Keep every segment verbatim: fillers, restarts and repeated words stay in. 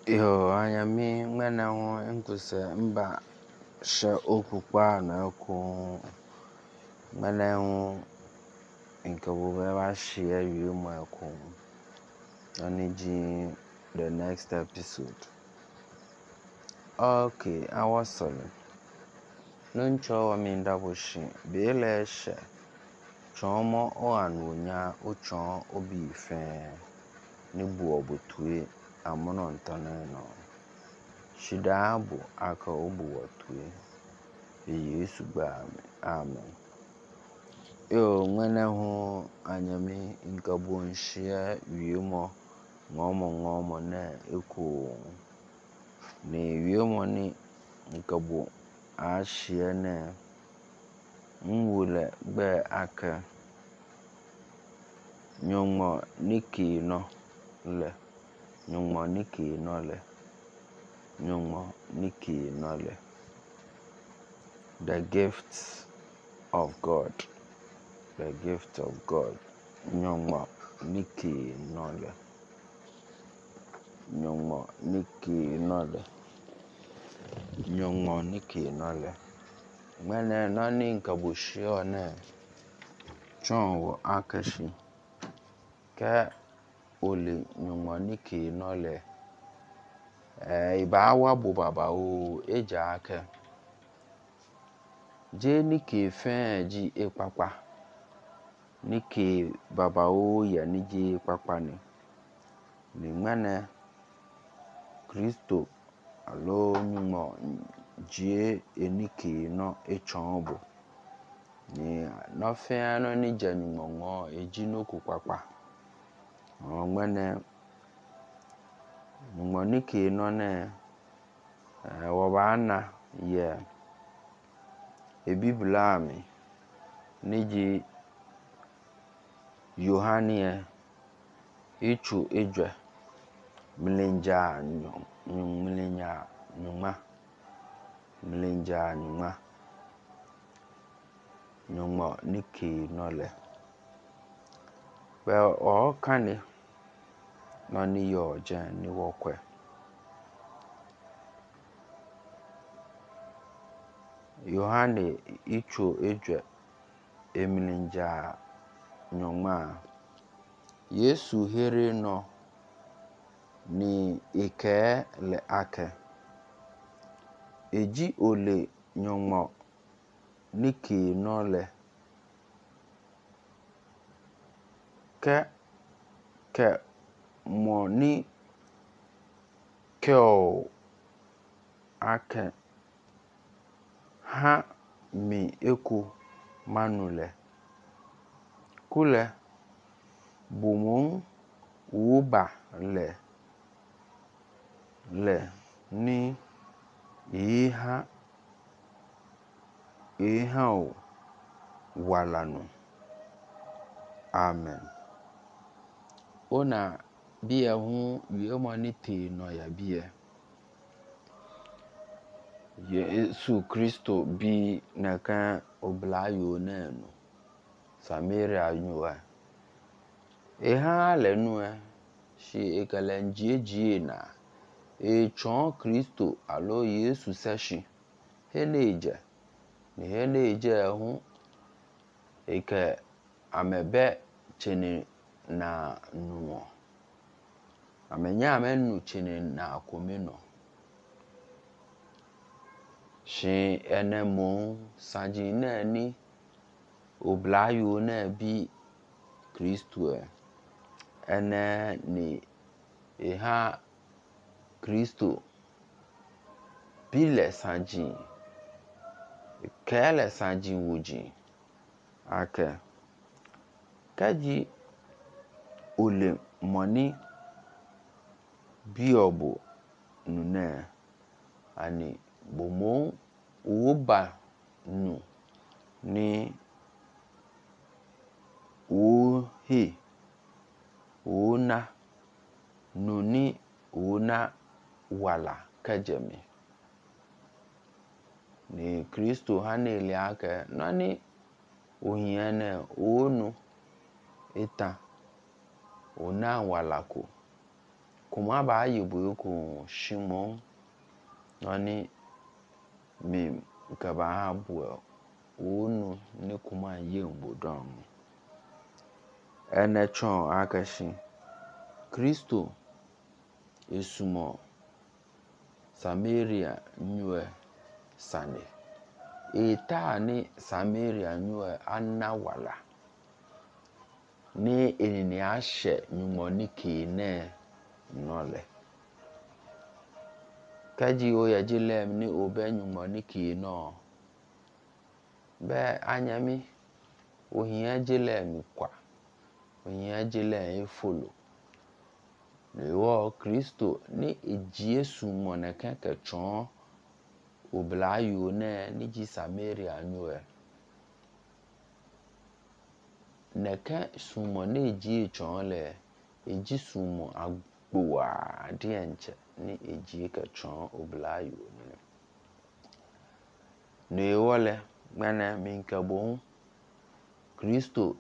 Yo, anyami ngana ho nkuse mba she okukpa na ko ngana ho nkabo ba share wi mu ko aniji the next episode. Okay, I was sorry. Nuncho wa minda boshi be le she chomo o anunya o chon obi fe ni bu obotue amono ntane no shida bu aka obu watue yesu gba amen. Yo ngene ho anyame nkabo nhia wiemo ngomo ngomo na eko ni wiemo ni nkabo a hia na nwule gbe aka nyonmo niki no le nyonmo niki no le nyonmo niki no le the gift of God, the gift of God nyonmo niki no le nyonmo niki no le nyonmo niki no le mene nani nkabushio ne chonwo akashi ka oli nyonmo niki no le eh iba wa bu baba o eja aka je niki fe ji epapa niki baba o ya ni ji epapa ni ni mene Kristo alo nyonmo je eniki no echonbo ni no fe ano ni janyonmo ngo eji no kupapa o mene nyonmo niki no ne eh wo ba na ye ebibla mi niji Yohania ichu ejwe mlenja nyom mlenya nyoma mlenja nyoma nyonmo niki no le well o kani no ni yo je ni wo kwe Yohane ichu ejwe emlenja nyoma Yesu here no ni ike le ake eji ole nyonmo niki no le ke ke mo ni kyo ake ha mi eku manule kule bumun uba le le ni iha iha o walanu amen. Ona biya hu wiemo ni te no ya biya Yesu Kristo bi na kan oblayo na no Samaria nyuwa eha le nu e shi ekalenjie jie na e chon Kristo alo Yesu seshi heneje ni heneje hu eke amebe cheni na nuo amenya amenu cheni na akomeno shi enemo saji na ni oblayo na bi Kristo e ene ni eha Kristo bile saji kele saji wuji ake kaji ole moni biobo nune ani bomo uba nu ni uhi una nuni una wala kajemi ni Kristo haneli ake nani ohiene onu eta ona wala ko kuma ba yibu ko shimo nani mi ka ba habu onu ne kuma yembo don ene chon akashi Kristo esumo Samaria nyue sane eta ni Samaria nyue anawala ni enini ahye nyumoni kine nole kaji o ya jilem ni obe nyumoni kino be anyami ohia jilem kwa ohia jilem efolo lewo Kristo ni ejiesu mona kanka chon oblayo ne ni ji Samaria nyue neka sumo ne ejie chon le eji sumo agboa dienche ni ejie ka chon oblayo ne ne wole mena minkabo Kristo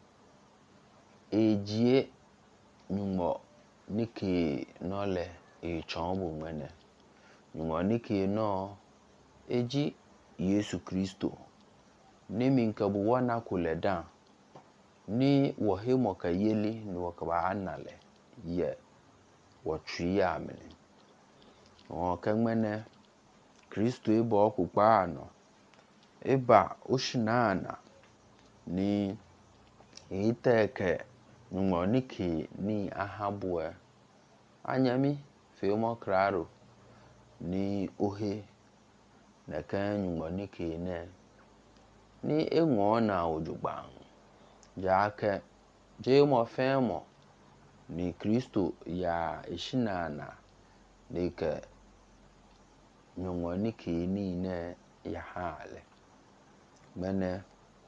ejie nyumo nike nole e chon bo mena nyumo nike no eji Yesu Kristo ni minkabo wana kuleda ni wohemo ka yeli ni wakaba anale ye wotria amene o kangmene Kristo ebo okukpa no eba oshinana ni iteke numoniki ni ahabue anyami femo kraro ni ohe na kan numoniki ne ni enwo na ojugban jake je mo femo ni Kristo ya eshinana deke numoniki ni ne ya hale mene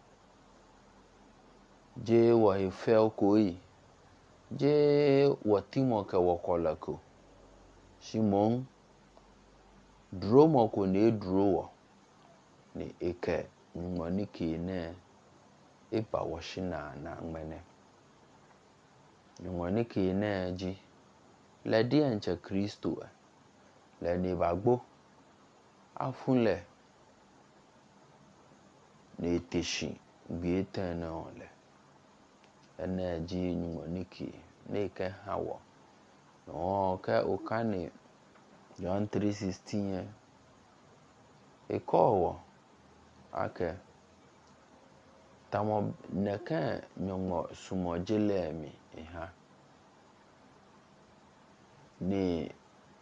je wo hefel koi je watimo ka wakolako Simon dromo ko ne drowo ni eke numoniki ne eba washina na mene numoniki ne ji le di enche Kristo le ni bagbo afunle ne teshi bi tena ole ene ji numoniki ne ke hawo no ke okani John three sixteen e kowo ake tamo neka nyongo sumo jelemi ha ni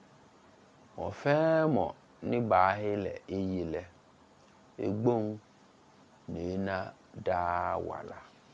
ofemo ni bahile eyile egbon ni na da wala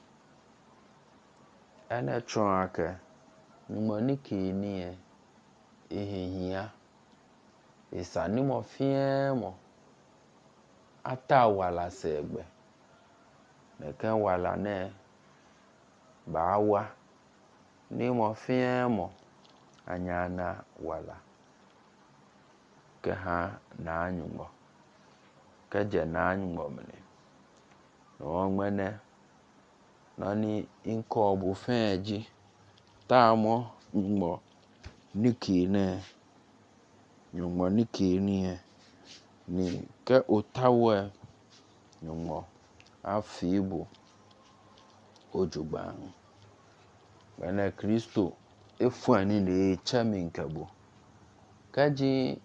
ene tron ake numoniki ni ehihia isani mo fiemo ata wala segbe neka wala ne bawa ni mo fiemo anyana wala ke ha na anyumo ke je na anyumo mene no mene nani inko bu feji tamo nyumo niki ne nyumo niki ni ni ke otawe nyumo afibu ojugban mene Kristo efuani ne chaminkabo kaji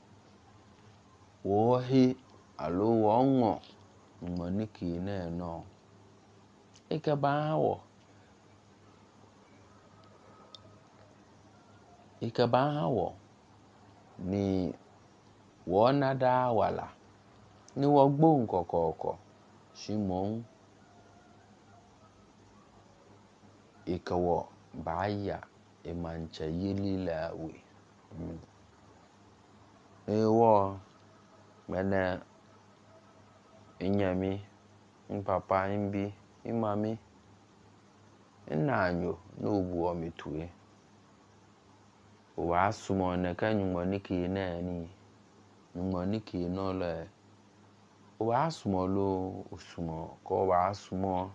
wohi alo wongo nyumoniki ne no ike bawo ike bawo ni wona da wala ni wogbo nkokoko Simon ikawo baya emancha yelila we mm. ewo mena inyami mpapa imbi imami enanyo n'obu omitue wa sumo ne ka nyumoniki ne ni nyumoniki no le wa sumo lo osumo ko wa sumo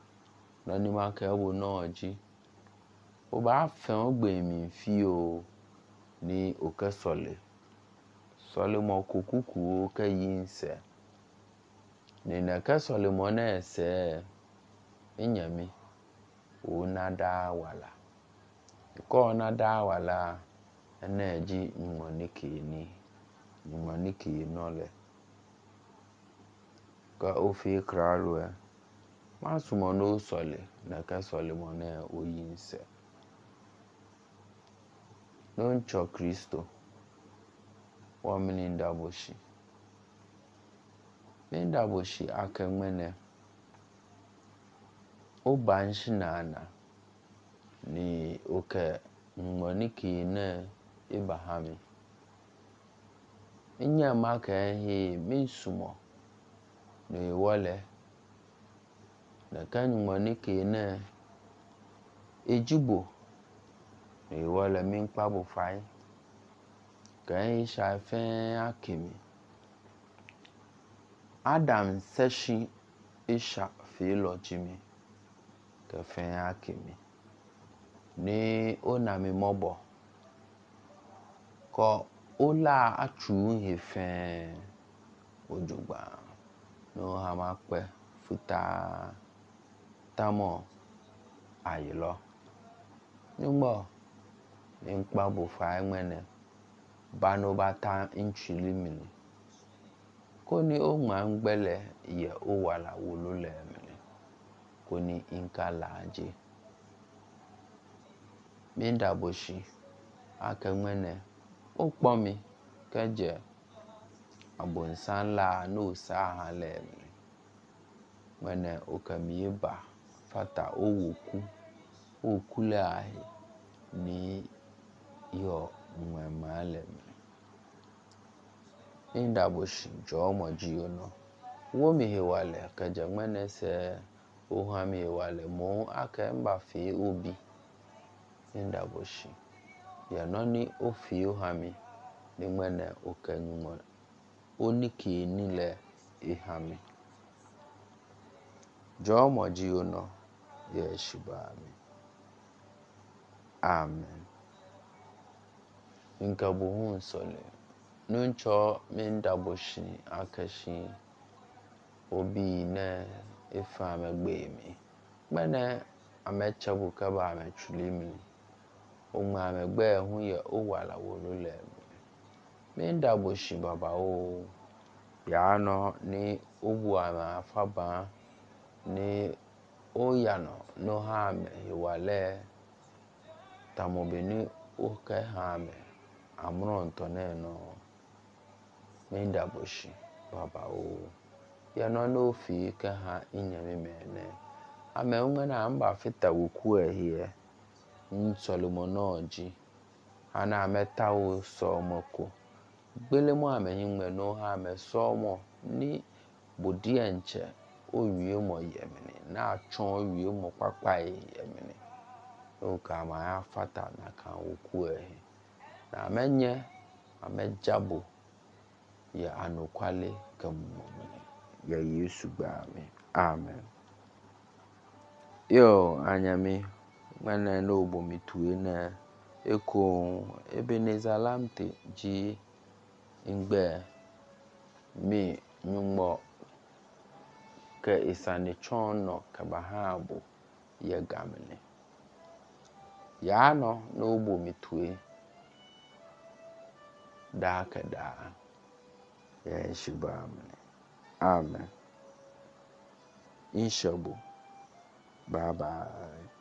na ni ma ka wo no ji o ba fe ogbe mi fi o ni oke sole sole mo kukuku ke yinse ni na ke sole mo na ese inyami o na da wala ko na da wala na ji nmonike ni nmonike no le ka ofi kralo e masumo no sole na ke sole mo na o yinse non cho Kristo wa mini ndaboshi mi ndaboshi akenmene o banshinana ni oke nmonike na ibahami inya maka he minsumo ni wole na kan nmonike na ejibo ni wole min kpabo fai kan sha fe akimi Adam seshi isha filo jimi ka fe akimi ni onami mobo ko ola achu he fe ojugba no hamape futa tamo ayilo nugbo ni kpabo fai mene bano bata inchili mini koni o ma ngbele ye o wala wolole mini koni inka laje mi ndaboshi akenmene o pomi keje abonsan la no sa hale mini mene okamiba fata owoku okule ahi ni yo mwemale mini indaboshi jomo jiyono wo mi hewale keje mene se oha mi hewale mo akemba fi obi indaboshi ya noni ofi ohami ni mene okenyumo oniki nile ihami jomo jiyono yeshibami amen inkabuhun sole nuncho mindaboshi akashi obi ne ifa megbe mi mene amechabu kaba amechulimi oma megbe hu ye o wala wolole mindaboshi baba o ya no ni obu ama afaba ni o yano no ha me hiwale tamobeni o ke ha me amron tone no mindaboshi baba o ya no no fi ke ha inyami mene ame ngana amba fita wuku ehie nsolomonoji ana ametawo somoko gbelemo amenyinme no ha me somo ni bodienche owie mo yemini na achon owie mo papai yemini o ka ma afata na kan wuku ehie na amenye amejabo ya anokwale kamumoni ya Yesu gbami amen yo anyami mwana no bomi tuwe na eko Ebenezer Lamte ji ingbe mi nyumo ke isani chono kabahabo ye gamene ya no no bomi tuwe da kada ya shibame amen inshabu bye bye.